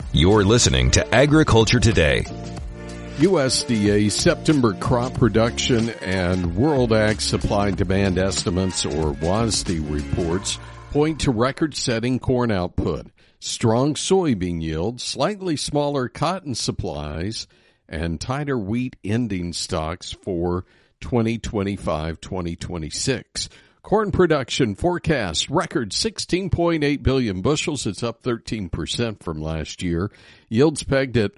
You're listening to Agriculture Today. USDA September crop production and World Ag Supply and Demand estimates, or WASDE reports, point to record-setting corn output, strong soybean yields, slightly smaller cotton supplies, and tighter wheat ending stocks for 2025-2026. Corn production forecast record 16.8 billion bushels. It's up 13% from last year. Yields pegged at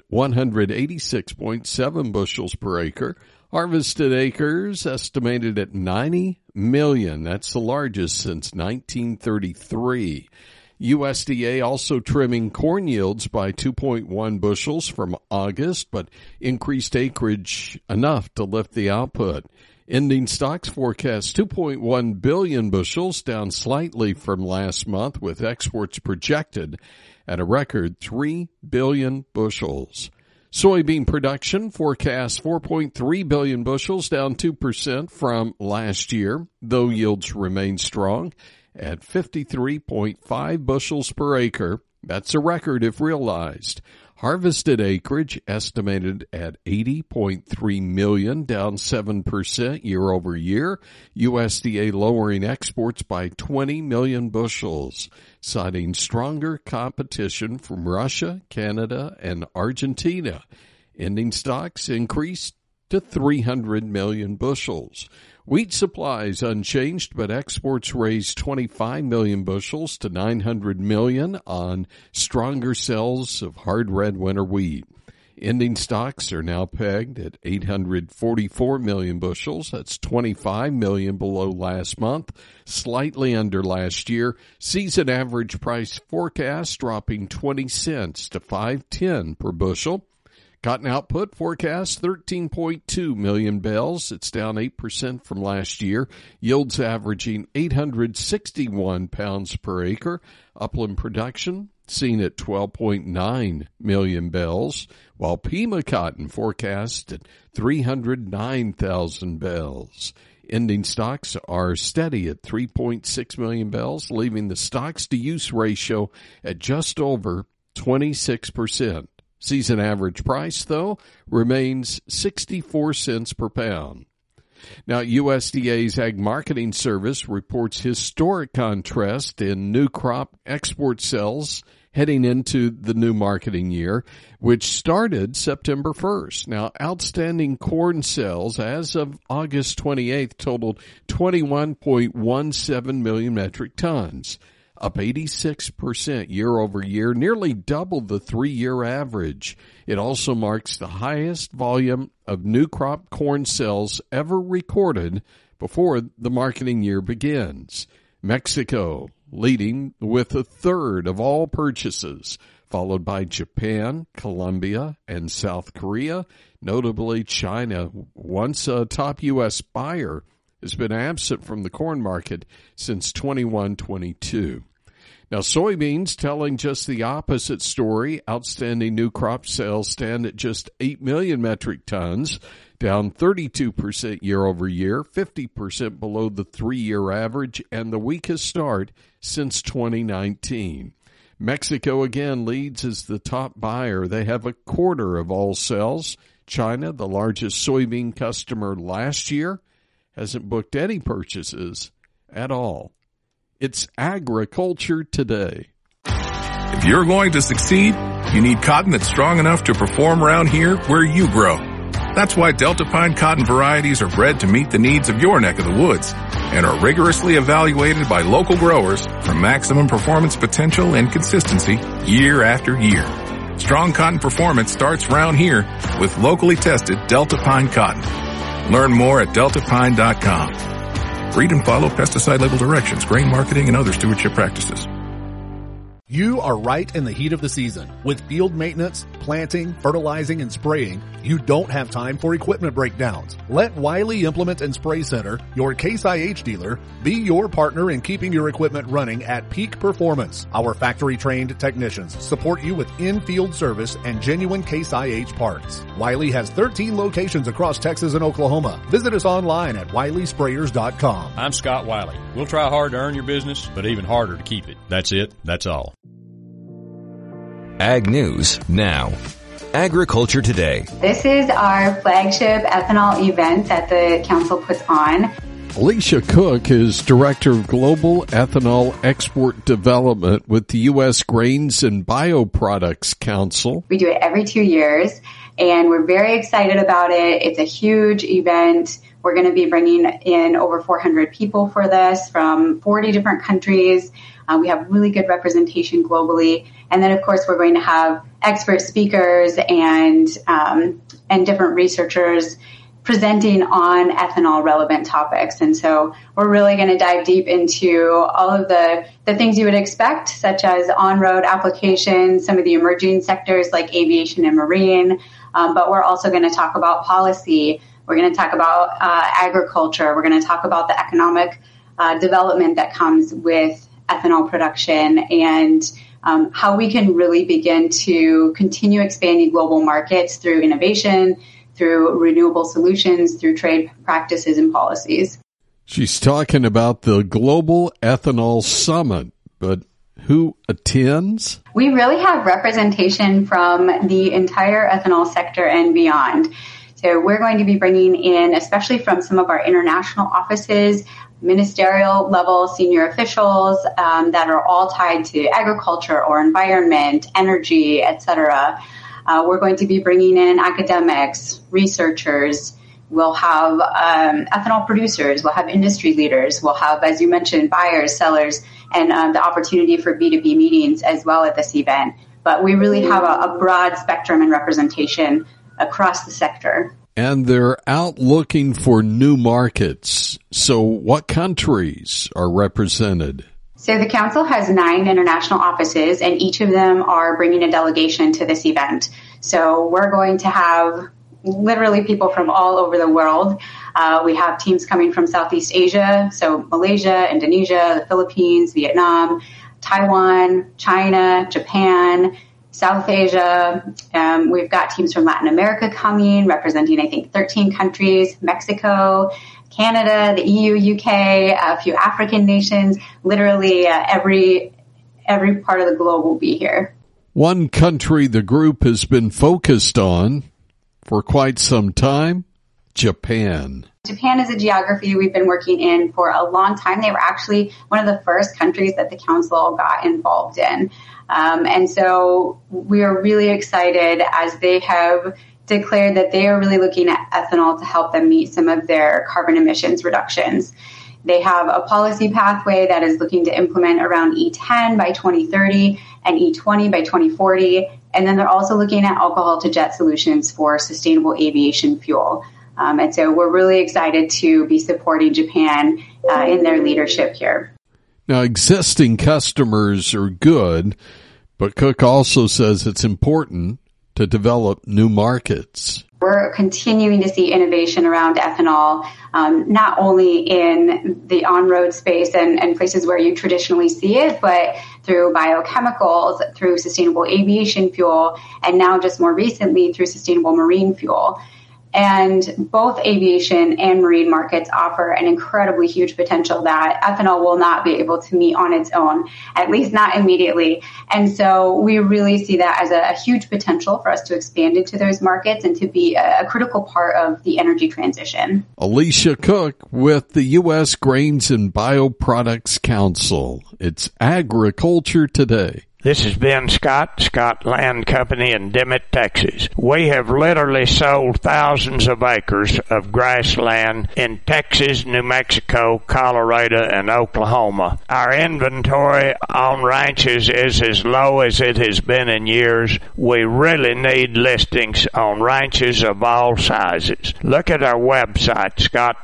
186.7 bushels per acre. Harvested acres estimated at 90 million. That's the largest since 1933. USDA also trimming corn yields by 2.1 bushels from August, but increased acreage enough to lift the output. Ending stocks forecast 2.1 billion bushels, down slightly from last month, with exports projected at a record 3 billion bushels. Soybean production forecast 4.3 billion bushels, down 2% from last year, though yields remain strong at 53.5 bushels per acre. That's a record if realized. Harvested acreage estimated at 80.3 million, down 7% year over year. USDA lowering exports by 20 million bushels, citing stronger competition from Russia, Canada, and Argentina. Ending stocks increased to 300 million bushels. Wheat supplies unchanged, but exports raised 25 million bushels to 900 million on stronger sales of hard red winter wheat. Ending stocks are now pegged at 844 million bushels. That's 25 million below last month, slightly under last year. Season average price forecast dropping 20 cents to $5.10 per bushel. Cotton output forecast 13.2 million bales. It's down 8% from last year. Yields averaging 861 pounds per acre. Upland production seen at 12.9 million bales, while Pima cotton forecast at 309,000 bales. Ending stocks are steady at 3.6 million bales, leaving the stocks-to-use ratio at just over 26%. Season average price, though, remains 64 cents per pound. Now, USDA's Ag Marketing Service reports historic contrast in new crop export sales heading into the new marketing year, which started September 1st. Now, outstanding corn sales as of August 28th totaled 21.17 million metric tons. Up 86% year over year, nearly double the three-year average. It also marks the highest volume of new crop corn sales ever recorded before the marketing year begins. Mexico leading with a third of all purchases, followed by Japan, Colombia, and South Korea. Notably, China, once a top U.S. buyer, has been absent from the corn market since 21-22. Now, soybeans telling just the opposite story. Outstanding new crop sales stand at just 8 million metric tons, down 32% year over year, 50% below the three-year average, and the weakest start since 2019. Mexico again leads as the top buyer. They have a quarter of all sales. China, the largest soybean customer last year, hasn't booked any purchases at all. It's Agriculture Today. If you're going to succeed, you need cotton that's strong enough to perform around here where you grow. That's why Delta Pine cotton varieties are bred to meet the needs of your neck of the woods and are rigorously evaluated by local growers for maximum performance potential and consistency year after year. Strong cotton performance starts around here with locally tested Delta Pine cotton. Learn more at deltapine.com. Read and follow pesticide label directions, grain marketing, and other stewardship practices. You are right in the heat of the season. With field maintenance, planting, fertilizing, and spraying, you don't have time for equipment breakdowns. Let Wiley Implement and Spray Center, your Case IH dealer, be your partner in keeping your equipment running at peak performance. Our factory-trained technicians support you with in-field service and genuine Case IH parts. Wiley has 13 locations across Texas and Oklahoma. Visit us online at WileySprayers.com. I'm Scott Wiley. We'll try hard to earn your business, but even harder to keep it. That's it. That's all. Ag News now. Agriculture Today. This is our flagship ethanol event that the council puts on. Alicia Cook is Director of Global Ethanol Export Development with the U.S. Grains and Bioproducts Council. We do it every 2 years, and we're very excited about it. It's a huge event. We're going to be bringing in over 400 people for this from 40 different countries. We have really good representation globally. And then, of course, we're going to have expert speakers and different researchers presenting on ethanol relevant topics. And so we're really going to dive deep into all of the things you would expect, such as on-road applications, some of the emerging sectors like aviation and marine. But we're also going to talk about policy. We're going to talk about agriculture. We're going to talk about the economic development that comes with ethanol production and how we can really begin to continue expanding global markets through innovation, through renewable solutions, through trade practices and policies. She's talking about the Global Ethanol Summit, but who attends? We really have representation from the entire ethanol sector and beyond. So we're going to be bringing in, especially from some of our international offices, ministerial level senior officials that are all tied to agriculture or environment, energy, etc. We're going to be bringing in academics, researchers. We'll have ethanol producers. We'll have industry leaders. We'll have, as you mentioned, buyers, sellers, and the opportunity for B2B meetings as well at this event. But we really have a broad spectrum and representation across the sector. And they're out looking for new markets. So what countries are represented? So the council has 9 international offices, and each of them are bringing a delegation to this event. So we're going to have literally people from all over the world. We have teams coming from Southeast Asia, so Malaysia, Indonesia, the Philippines, Vietnam, Taiwan, China, Japan, South Asia. We've got teams from Latin America coming, representing, I think, 13 countries, Mexico, Canada, the EU, UK, a few African nations. Literally every part of the globe will be here. One country the group has been focused on for quite some time, Japan. Japan is a geography we've been working in for a long time. They were actually one of the first countries that the council got involved in. And so we are really excited as they have declared that they are really looking at ethanol to help them meet some of their carbon emissions reductions. They have a policy pathway that is looking to implement around E10 by 2030 and E20 by 2040. And then they're also looking at alcohol-to-jet solutions for sustainable aviation fuel. And so we're really excited to be supporting Japan in their leadership here. Now, existing customers are good, but Cook also says it's important to develop new markets. We're continuing to see innovation around ethanol, not only in the on-road space and places where you traditionally see it, but through biochemicals, through sustainable aviation fuel, and now just more recently through sustainable marine fuel. And both aviation and marine markets offer an incredibly huge potential that ethanol will not be able to meet on its own, at least not immediately. And so we really see that as a huge potential for us to expand into those markets and to be a critical part of the energy transition. Alicia Cook with the U.S. Grains and Bioproducts Council. It's Agriculture Today. This is Ben Scott, Scott Land Company in Dimmitt, Texas. We have literally sold thousands of acres of grassland in Texas, New Mexico, Colorado, and Oklahoma. Our inventory on ranches is as low as it has been in years. We really need listings on ranches of all sizes. Look at our website,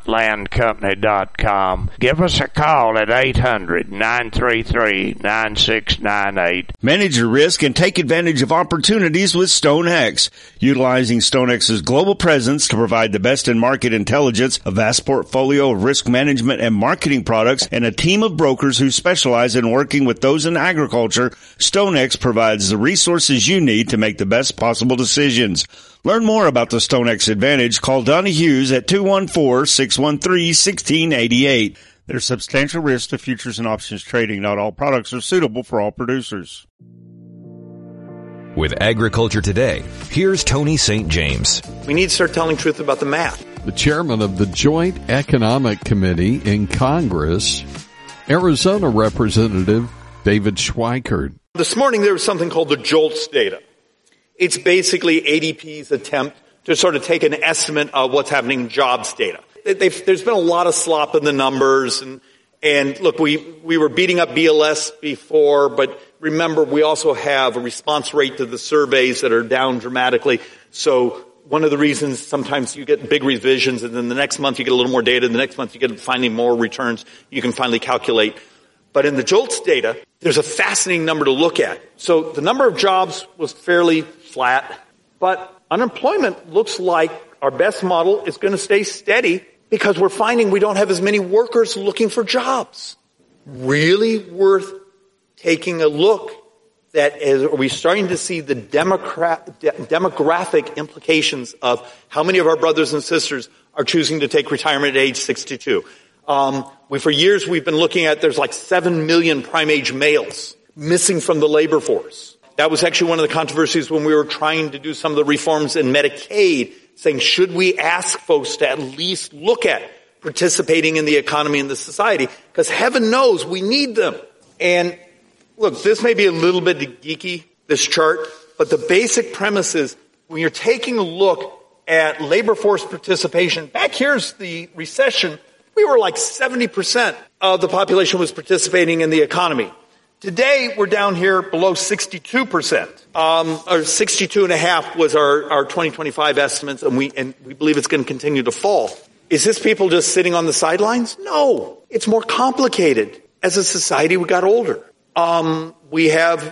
scottlandcompany.com. Give us a call at 800-933-9698. Manage your risk and take advantage of opportunities with StoneX. Utilizing StoneX's global presence to provide the best in market intelligence, a vast portfolio of risk management and marketing products, and a team of brokers who specialize in working with those in agriculture, StoneX provides the resources you need to make the best possible decisions. Learn more about the StoneX Advantage. Call Donnie Hughes at 214-613-1688. There's substantial risk to futures and options trading. Not all products are suitable for all producers. With Agriculture Today, here's Tony St. James. We need to start telling truth about the math. The chairman of the Joint Economic Committee in Congress, Arizona Representative David Schweikert. This morning there was something called the JOLTS data. It's basically ADP's attempt to sort of take an estimate of what's happening in jobs data. There's been a lot of slop in the numbers, and look, we were beating up BLS before, but remember we also have a response rate to the surveys that are down dramatically. So one of the reasons sometimes you get big revisions, and then the next month you get a little more data, and the next month you get finally more returns you can finally calculate. But in the JOLTS data, there's a fascinating number to look at. So the number of jobs was fairly flat, but unemployment looks like our best model is going to stay steady because we're finding we don't have as many workers looking for jobs. Really worth taking a look at, are we starting to see the demographic implications of how many of our brothers and sisters are choosing to take retirement at age 62. For years we've been looking at, there's like 7 million prime age males missing from the labor force. That was actually one of the controversies when we were trying to do some of the reforms in Medicaid, saying should we ask folks to at least look at participating in the economy and the society? Because heaven knows we need them. And look, this may be a little bit geeky, this chart, but the basic premise is when you're taking a look at labor force participation, back here's the recession, we were like 70% of the population was participating in the economy. Today, we're down here below 62%. Or 62.5 was our 2025 estimates, and we believe it's going to continue to fall. Is this people just sitting on the sidelines? No. It's more complicated. As a society, we got older. We've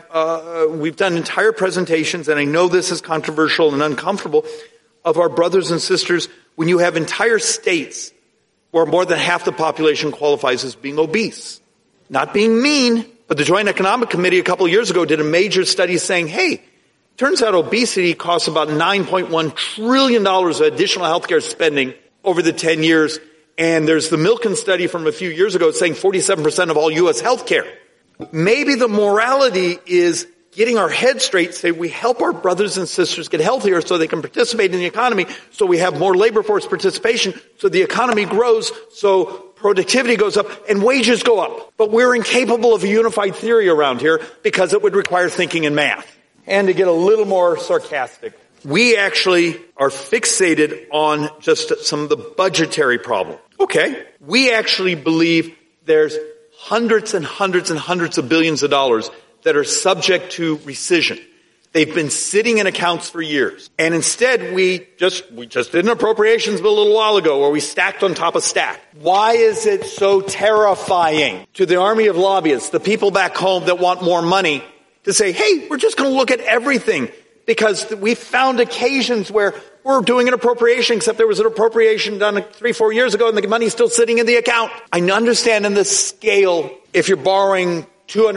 done entire presentations, and I know this is controversial and uncomfortable, of our brothers and sisters when you have entire states where more than half the population qualifies as being obese. Not being mean, but the Joint Economic Committee a couple of years ago did a major study saying, hey, turns out obesity costs about $9.1 trillion of additional healthcare spending over the 10 years. And there's the Milken study from a few years ago saying 47% of all U.S. healthcare. Maybe the morality is getting our head straight, say we help our brothers and sisters get healthier so they can participate in the economy, so we have more labor force participation, so the economy grows, so productivity goes up, and wages go up. But we're incapable of a unified theory around here because it would require thinking and math. And to get a little more sarcastic, we actually are fixated on just some of the budgetary problem. Okay, we actually believe there's hundreds and hundreds and hundreds of billions of dollars that are subject to rescission. They've been sitting in accounts for years. And instead, we just did an appropriations bill a little while ago where we stacked on top of stack. Why is it so terrifying to the army of lobbyists, the people back home that want more money, to say, hey, we're just going to look at everything? Because we found occasions where we're doing an appropriation, except there was an appropriation done 3-4 years ago and the money's still sitting in the account. I understand in the scale, if you're borrowing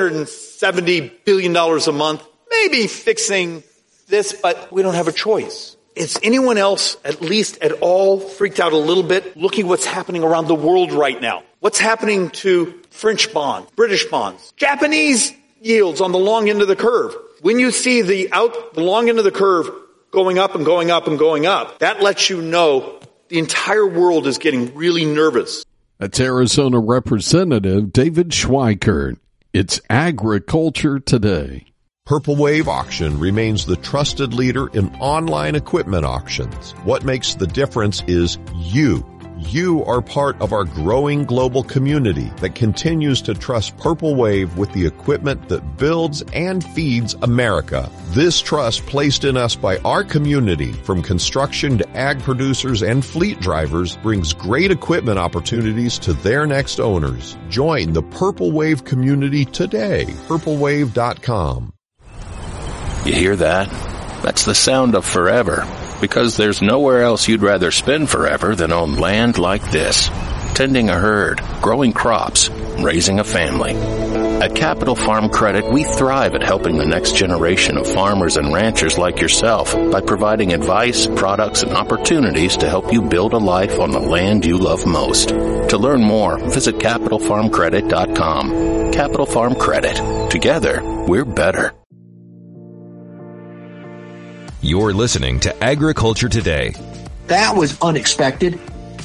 $270 billion a month, maybe fixing this, but we don't have a choice. Is anyone else, at least at all, freaked out a little bit looking what's happening around the world right now? What's happening to French bonds, British bonds, Japanese yields on the long end of the curve? When you see the long end of the curve going up and going up and going up, that lets you know the entire world is getting really nervous. That's Arizona Representative David Schweikert. It's Agriculture Today. Purple Wave Auction remains the trusted leader in online equipment auctions. What makes the difference is you. You are part of our growing global community that continues to trust Purple Wave with the equipment that builds and feeds America. This trust placed in us by our community, from construction to ag producers and fleet drivers, brings great equipment opportunities to their next owners. Join the Purple Wave community today. PurpleWave.com. You hear that? That's the sound of forever. Because there's nowhere else you'd rather spend forever than on land like this. Tending a herd, growing crops, raising a family. At Capital Farm Credit, we thrive at helping the next generation of farmers and ranchers like yourself by providing advice, products, and opportunities to help you build a life on the land you love most. To learn more, visit CapitalFarmCredit.com. Capital Farm Credit. Together, we're better. You're listening to Agriculture Today. That was unexpected.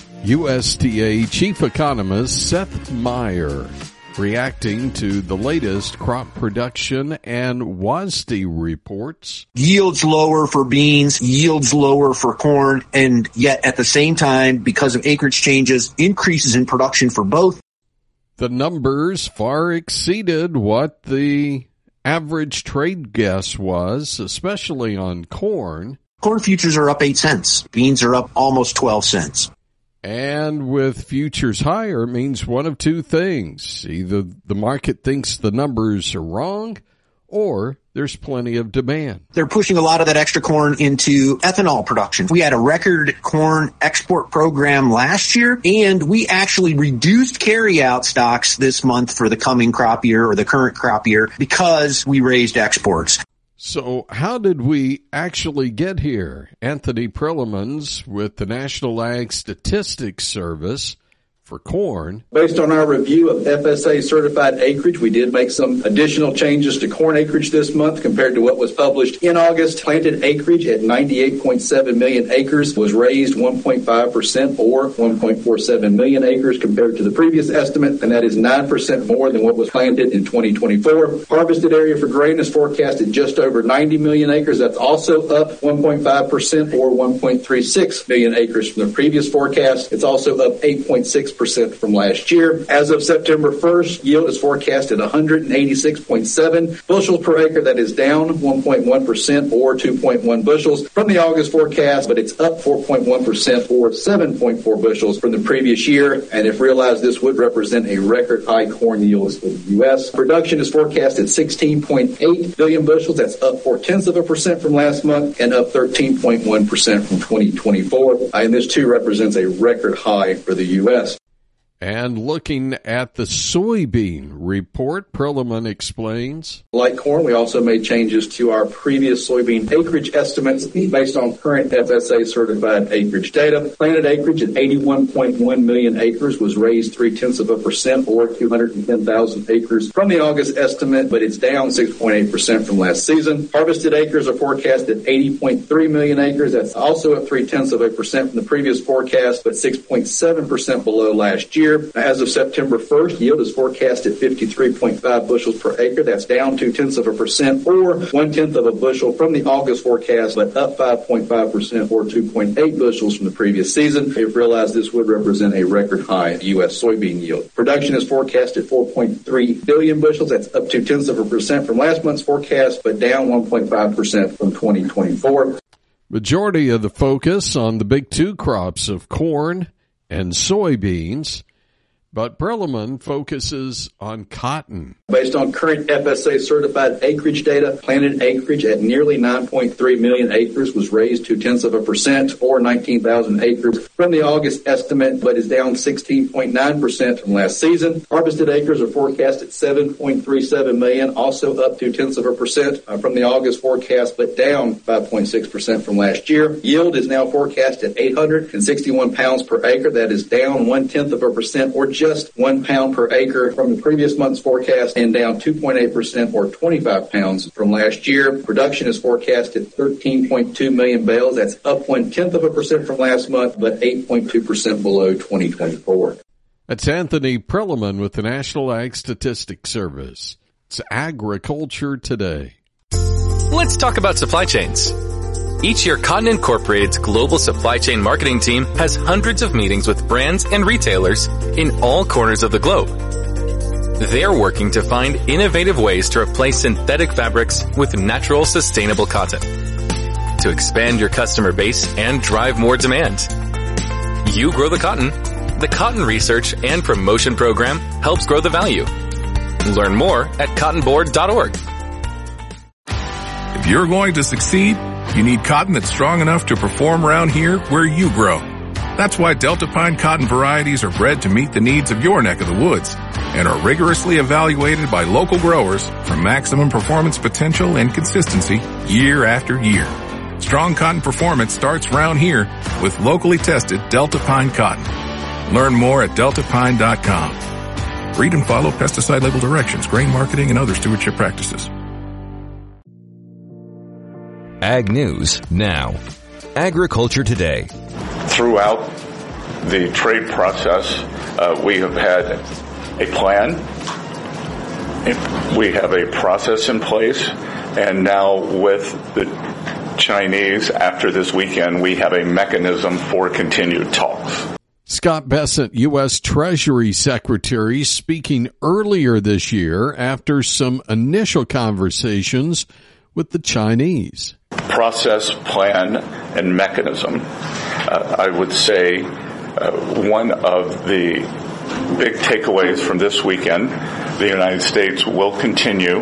USDA Chief Economist Seth Meyer reacting to the latest crop production and WASDE reports. Yields lower for beans, yields lower for corn, and yet at the same time, because of acreage changes, increases in production for both. The numbers far exceeded what the average trade guess was, especially on corn. Corn futures are up 8 cents. Beans are up almost 12 cents. And with futures higher, it means one of two things. Either the market thinks the numbers are wrong, or there's plenty of demand. They're pushing a lot of that extra corn into ethanol production. We had a record corn export program last year, and we actually reduced carryout stocks this month for the coming crop year or the current crop year because we raised exports. So how did we actually get here? Anthony Prelemans with the National Ag Statistics Service for corn. Based on our review of FSA certified acreage, we did make some additional changes to corn acreage this month compared to what was published in August. Planted acreage at 98.7 million acres was raised 1.5% or 1.47 million acres compared to the previous estimate, and that is 9% more than what was planted in 2024. Harvested area for grain is forecasted just over 90 million acres. That's also up 1.5% or 1.36 million acres from the previous forecast. It's also up 8.6% from last year. As of September 1st, yield is forecast at 186.7 bushels per acre. That is down 1.1% or 2.1 bushels from the August forecast, but it's up 4.1% or 7.4 bushels from the previous year. And if realized, this would represent a record high corn yield for the U.S. Production is forecast at 16.8 billion bushels. That's up 0.4% from last month and up 13.1% from 2024. And this too represents a record high for the U.S. And looking at the soybean report, Perlman explains. Like corn, we also made changes to our previous soybean acreage estimates based on current FSA certified acreage data. Planted acreage at 81.1 million acres was raised 0.3% or 210,000 acres from the August estimate, but it's down 6.8% from last season. Harvested acres are forecast at 80.3 million acres. That's also up 0.3% from the previous forecast, but 6.7% below last year. As of September 1st, yield is forecast at 53.5 bushels per acre. That's down 0.2% or 1/10 of a bushel from the August forecast, but up 5.5% or 2.8 bushels from the previous season. If realized, this would represent a record high U.S. soybean yield. Production is forecast at 4.3 billion bushels. That's up 0.2% from last month's forecast, but down 1.5% from 2024. Majority of the focus on the big two crops of corn and soybeans, but Perlman focuses on cotton. Based on current FSA certified acreage data, planted acreage at nearly 9.3 million acres was raised 0.2% or 19,000 acres from the August estimate, but is down 16.9% from last season. Harvested acres are forecast at 7.37 million, also up 0.2% from the August forecast, but down 5.6% from last year. Yield is now forecast at 861 pounds per acre. That is down 0.1% or just 1 pound per acre from the previous month's forecast and down 2.8% or 25 pounds from last year. Production is forecast at 13.2 million bales. That's up 0.1% from last month, but 8.2% below 2024. That's Anthony Perlman with the National Ag Statistics Service. It's Agriculture Today. Let's talk about supply chains. Each year, Cotton Incorporated's global supply chain marketing team has hundreds of meetings with brands and retailers in all corners of the globe. They're working to find innovative ways to replace synthetic fabrics with natural, sustainable cotton, to expand your customer base and drive more demand. You grow the cotton. The Cotton Research and Promotion Program helps grow the value. Learn more at cottonboard.org. If you're going to succeed, you need cotton that's strong enough to perform around here where you grow. That's why Delta Pine cotton varieties are bred to meet the needs of your neck of the woods and are rigorously evaluated by local growers for maximum performance potential and consistency year after year. Strong cotton performance starts round here with locally tested Delta Pine cotton. Learn more at deltapine.com. Read and follow pesticide label directions, grain marketing, and other stewardship practices. Ag News now. Agriculture Today. Throughout the trade process, we have had a plan. We have a process in place. And now with the Chinese, after this weekend, we have a mechanism for continued talks. Scott Bessent, U.S. Treasury Secretary, speaking earlier this year after some initial conversations with the Chinese. Process, plan, and mechanism. I would say one of the big takeaways from this weekend, the United States will continue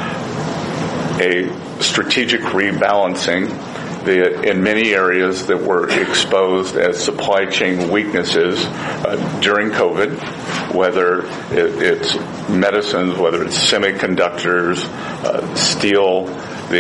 a strategic rebalancing in many areas that were exposed as supply chain weaknesses during COVID, whether it's medicines, whether it's semiconductors, steel,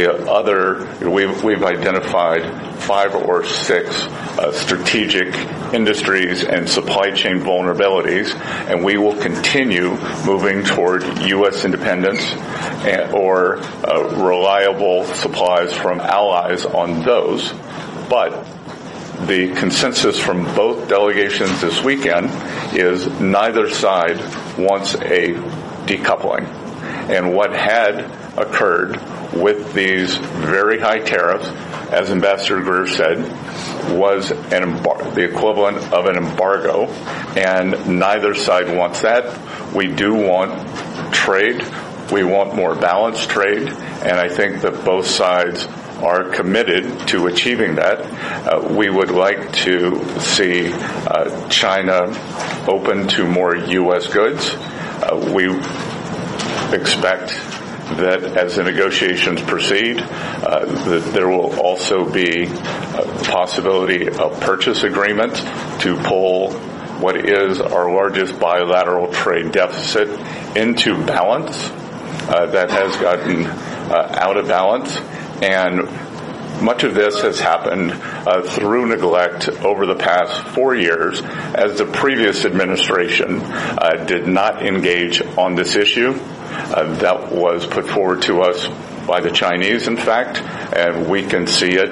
we've identified 5 or 6 strategic industries and supply chain vulnerabilities, and we will continue moving toward U.S. independence or reliable supplies from allies on those. But the consensus from both delegations this weekend is neither side wants a decoupling. And what had occurred with these very high tariffs, as Ambassador Greer said, was the equivalent of an embargo, and neither side wants that. We do want trade. We want more balanced trade, and I think that both sides are committed to achieving that. We would like to see China open to more U.S. goods. We expect that as the negotiations proceed, that there will also be a possibility of purchase agreements to pull what is our largest bilateral trade deficit into balance. That has gotten out of balance, and much of this has happened through neglect over the past 4 years, as the previous administration did not engage on this issue. That was put forward to us by the Chinese, in fact, and we can see it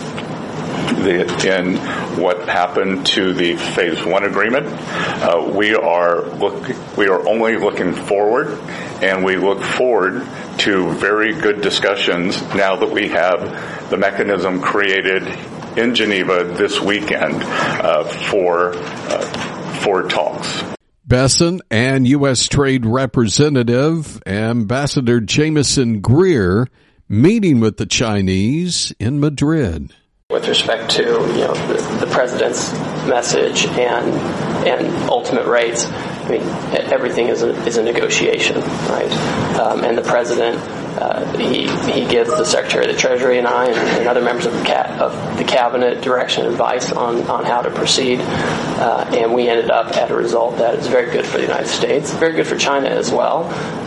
in what happened to the Phase 1 agreement. We are only looking forward, and we look forward to very good discussions now that we have the mechanism created in Geneva this weekend for talks. Bessent and U.S. Trade Representative Ambassador Jamieson Greer meeting with the Chinese in Madrid. With respect to the president's message and ultimate rates, I mean, everything is a negotiation, right? And the president, he gives the Secretary of the Treasury and I and other members of the cabinet direction and advice on how to proceed, and we ended up at a result that is very good for the United States, very good for China as well.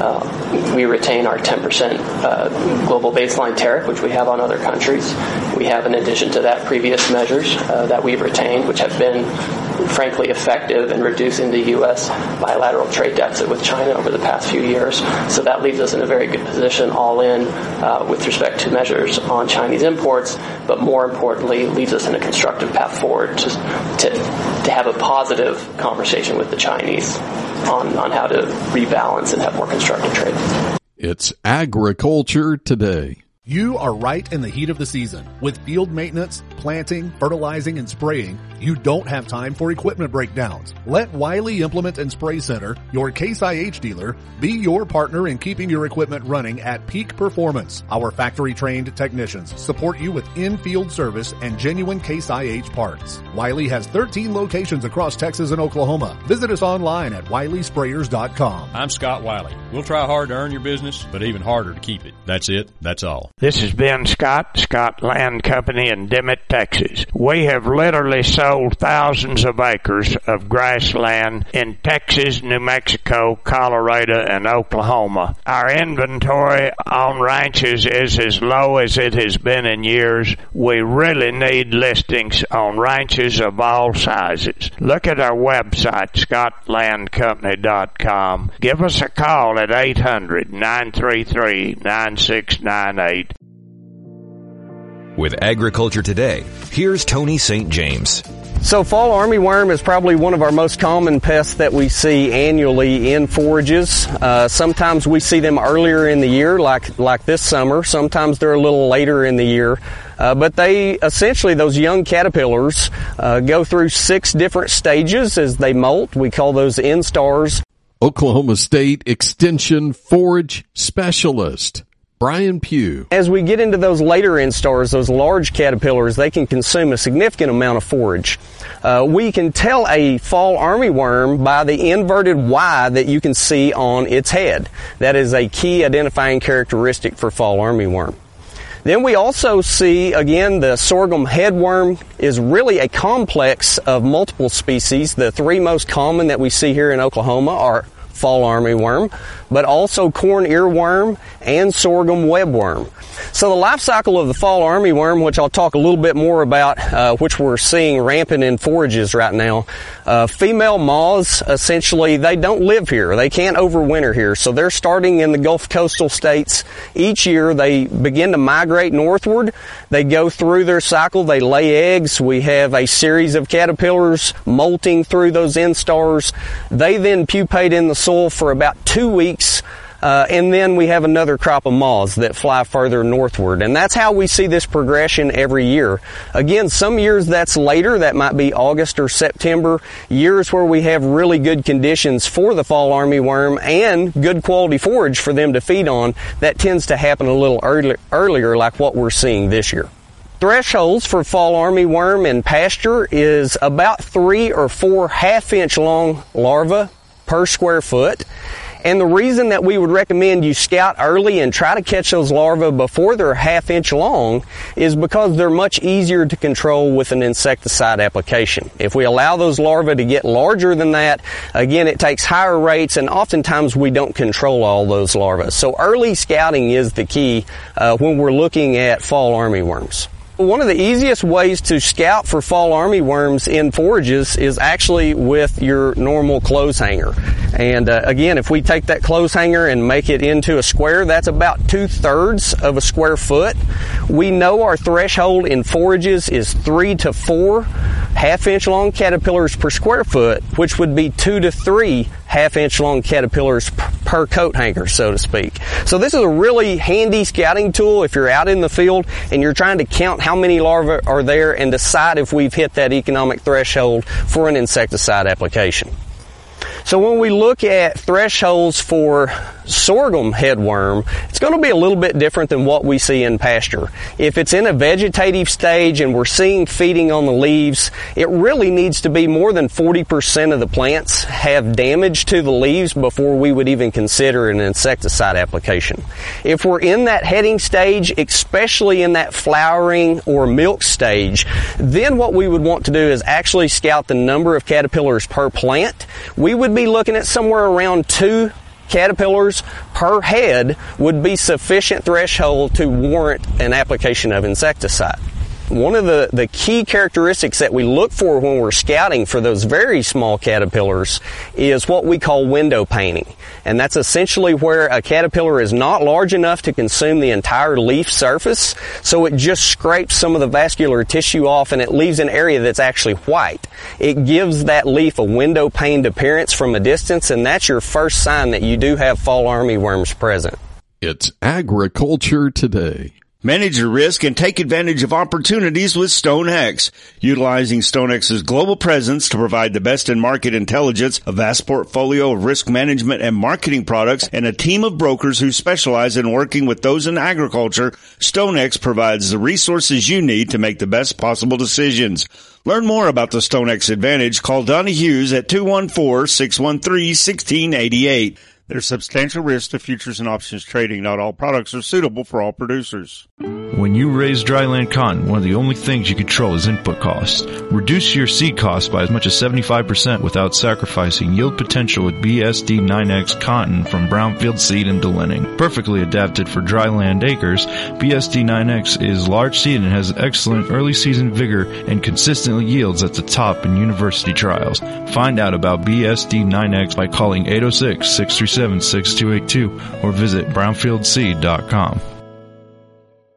We retain our 10% global baseline tariff, which we have on other countries. We have, in addition to that, previous measures that we've retained, which have been frankly effective in reducing the U.S. bilateral trade deficit with China over the past few years. So that leaves us in a very good position all in with respect to measures on Chinese imports, but more importantly, leaves us in a constructive path forward to have a positive conversation with the Chinese on how to rebalance and have more constructive trade. It's Agriculture Today. You are right in the heat of the season. With field maintenance, planting, fertilizing, and spraying, you don't have time for equipment breakdowns. Let Wiley Implement and Spray Center, your Case IH dealer, be your partner in keeping your equipment running at peak performance. Our factory-trained technicians support you with in-field service and genuine Case IH parts. Wiley has 13 locations across Texas and Oklahoma. Visit us online at WileySprayers.com. I'm Scott Wiley. We'll try hard to earn your business, but even harder to keep it. That's it. That's all. This has been Scott Land Company in Dimmitt, Texas. We have literally sold thousands of acres of grassland in Texas, New Mexico, Colorado, and Oklahoma. Our inventory on ranches is as low as it has been in years. We really need listings on ranches of all sizes. Look at our website, scottlandcompany.com. Give us a call at 800-933-9698. With Agriculture Today, here's Tony St. James. So fall armyworm is probably one of our most common pests that we see annually in forages. Sometimes we see them earlier in the year, like this summer. Sometimes they're a little later in the year. But they essentially, those young caterpillars, go through 6 different stages as they molt. We call those instars. Oklahoma State Extension Forage Specialist Brian Pugh. As we get into those later instars, those large caterpillars, they can consume a significant amount of forage. We can tell a fall armyworm by the inverted Y that you can see on its head. That is a key identifying characteristic for fall armyworm. Then we also see, again, the sorghum headworm is really a complex of multiple species. The 3 most common that we see here in Oklahoma are fall armyworm, but also corn earworm and sorghum webworm. So the life cycle of the fall armyworm, which I'll talk a little bit more about, which we're seeing rampant in forages right now. Female moths, essentially, they don't live here. They can't overwinter here. So they're starting in the Gulf coastal states. Each year they begin to migrate northward. They go through their cycle. They lay eggs. We have a series of caterpillars molting through those instars. They then pupate in the soil for about 2 weeks. And then we have another crop of moths that fly further northward. And that's how we see this progression every year. Again, some years that's later. That might be August or September. Years where we have really good conditions for the fall armyworm and good quality forage for them to feed on. That tends to happen a little earlier like what we're seeing this year. Thresholds for fall armyworm in pasture is about 3 or 4 half-inch long larvae per square foot. And the reason that we would recommend you scout early and try to catch those larvae before they're half-inch long is because they're much easier to control with an insecticide application. If we allow those larvae to get larger than that, again, it takes higher rates, and oftentimes we don't control all those larvae. So early scouting is the key when we're looking at fall armyworms. One of the easiest ways to scout for fall armyworms in forages is actually with your normal clothes hanger. And again, if we take that clothes hanger and make it into a square, that's about 2/3 of a square foot. We know our threshold in forages is 3 to 4 half-inch long caterpillars per square foot, which would be 2 to 3 half-inch long caterpillars per coat hanger, so to speak. So this is a really handy scouting tool if you're out in the field and you're trying to count how many larvae are there and decide if we've hit that economic threshold for an insecticide application. So when we look at thresholds for sorghum headworm, it's going to be a little bit different than what we see in pasture. If it's in a vegetative stage and we're seeing feeding on the leaves, it really needs to be more than 40% of the plants have damage to the leaves before we would even consider an insecticide application. If we're in that heading stage, especially in that flowering or milk stage, then what we would want to do is actually scout the number of caterpillars per plant. We would be looking at somewhere around 2 caterpillars per head would be sufficient threshold to warrant an application of insecticide. One of the key characteristics that we look for when we're scouting for those very small caterpillars is what we call window painting. And that's essentially where a caterpillar is not large enough to consume the entire leaf surface, so it just scrapes some of the vascular tissue off and it leaves an area that's actually white. It gives that leaf a window paned appearance from a distance, and that's your first sign that you do have fall armyworms present. It's Agriculture Today. Manage your risk and take advantage of opportunities with StoneX. Utilizing StoneX's global presence to provide the best in market intelligence, a vast portfolio of risk management and marketing products, and a team of brokers who specialize in working with those in agriculture, StoneX provides the resources you need to make the best possible decisions. Learn more about the StoneX Advantage. Call Donnie Hughes at 214-613-1688. There's substantial risk to futures and options trading. Not all products are suitable for all producers. When you raise dryland cotton, one of the only things you control is input costs. Reduce your seed costs by as much as 75% without sacrificing yield potential with BSD 9X cotton from Brownfield Seed in Delenning. Perfectly adapted for dryland acres, BSD 9X is large seed and has excellent early season vigor and consistently yields at the top in university trials. Find out about BSD 9X by calling 806-637-6282 or visit brownfieldseed.com.